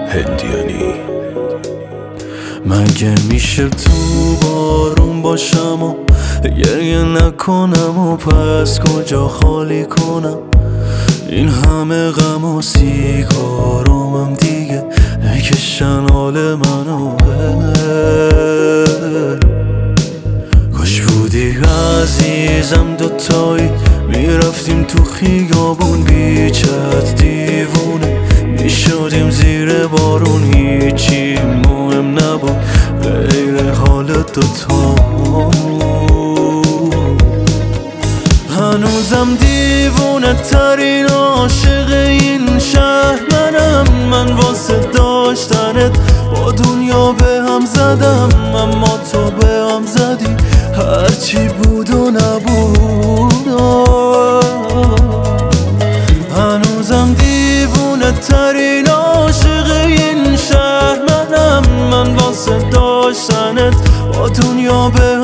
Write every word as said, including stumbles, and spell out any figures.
هندیانی. مگه میشه تو بارون باشم و گریه نکنم و پس کجا خالی کنم این همه غم و سیگارامم دیگه نکشن حال منو. کاش بودی عزیزم دوتایی میرفتیم تو خیابون بیچت دیوونه میشدیم زیر بارون هیچی مهم نبود غیر حال دوتامون. هنوزم دیوونه ترین عاشق این شهر منم. من واسه داشتنت با دنیا به هم زدم اما تو به هم زدی هرچی بود و نبود. هنوزم دیوونه ترین عاشق این شهر منم. من واسه داشتنت با دنیا به